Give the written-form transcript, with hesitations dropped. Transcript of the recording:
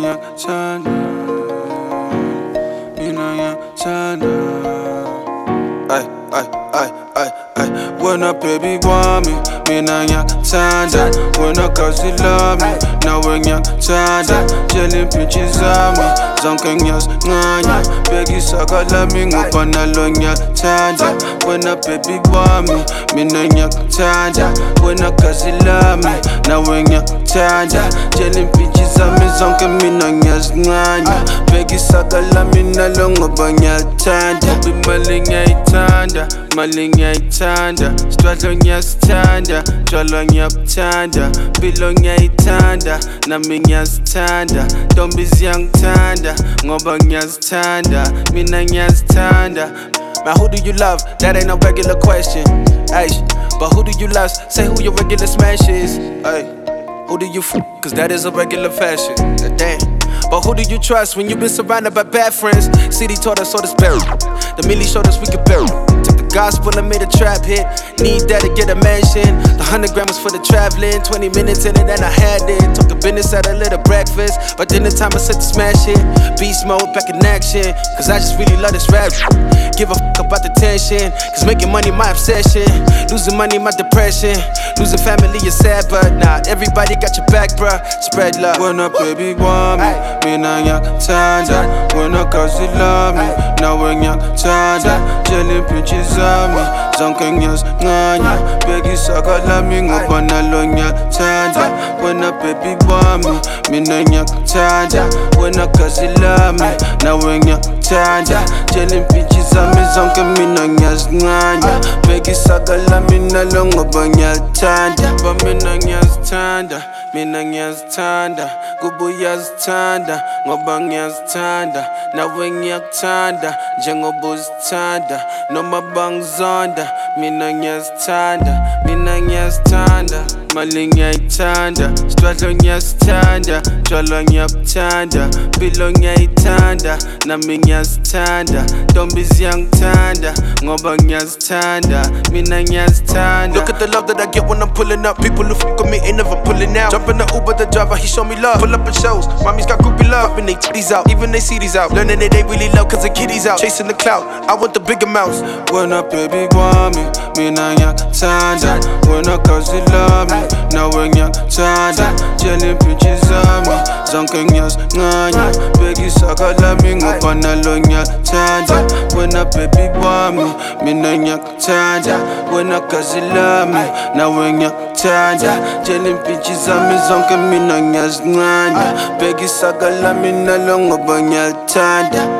ngiyakuthanda, mina ngiyakuthanda. Ay, ay, ay, ay, ay. Wena baby kwami, mina ngiyakuthanda. Wena gazi lami, nawe ngiyakuthanda. Tshela impintshi zami, zonke ngiyazincanya. Bheka isaka lami ngoba nalo ngiyakuthanda. Wena baby kwami, mina ngiyakuthanda. Wena gazi lami, nawe ngiyakuthanda. Tshela impintshi zami, zonke mina ngiyazincanya. Bheka isaka lami nalo ngoba ngiyakuthanda. Imali ngiyayithanda, mali ngiyayithanda. Sitwadlo ngiyasithanda, tshwala ngiyakuthanda. Mpilo ngiyayithanda, nami ngiyazithanda. Ntombi ziyangithanda, ngoba ngiyazithanda. Mina ngiyazithanda. Man, who do you love? That ain't no regular question. Ay, but who do you love? Say who your regular smash is. Ay, who do you f? Cause that is a regular fashion. Damn. But who do you trust when you've been surrounded by bad friends? City taught us all this barrel. The Millie showed us we could bury. Took the gospel and made a trap hit. Need that to get a mansion. The 100 grams was for the traveling. 20 minutes in it and I had it. Took the business at a little breakfast. But dinner time I said to smash it. Beast mode back in action. Cause I just really love this rap. Give a f about the tension. Cause making money my obsession. Losing money my depression. Losing family is sad but nah, everybody got your back bruh. Spread love. Wena baby kwami, mina ngiyakuthanda. Wena gazi lami, nawe ngiyakuthanda. Tshela impintshi zami, zonke ngiyazincanya. Bheka isaka lami ngoba nalo ngiyakuthanda. Wena baby kwami, mina ngiyakuthanda. Wena gazi lami, nawe ngiyakuthanda. Tshela impintshi zami, zonke mina ngiyazincanya. Bheka isaka lami nalo ngoba ngiyakuthanda. Mina ngiyazithanda, mina ngiyazithanda. Kuba uyazithanda, ngoba ngiyazithanda. Nawe ngiyakuthanda, njengoba uzithanda. Noma bangizonda, mina ngiyazithanda. Mina ngiyazithanda, mali ngiyayithanda. Sitwadlo ngiyasithanda, tshwala ngiyakuthanda. Mpilo ngiyayithanda, nami ngiyazithanda. Ntombi ziyangithanda, ngoba ngiyazithanda. Mina ngiyazithanda. Look at the love that I get when I'm pulling up. People who fuck with me ain't never pulling out. Jump in the Uber, the driver, he show me love. Pull up in shows, mommy's got groupie love. Popping they titties out, even they CDs out. Learning that they really love cause the kiddies out. Chasing the clout, I want the big amounts. Wena baby kwami, mina ngiyakuthanda. Wena gazi lami, nawe ngiyakuthanda. Tshela impintshi zami, zonke ngiyazincanya. Bheka isaka lami ngoba nalo ngiyakuthanda. Wena baby kwami, mina ngiyakuthanda. Wena gazi lami, nawe ngiyakuthanda. Tshela impintshi zami, zonke mina ngiyazincanya. Bheka isaka lami nalo ngoba ngiyakuthanda.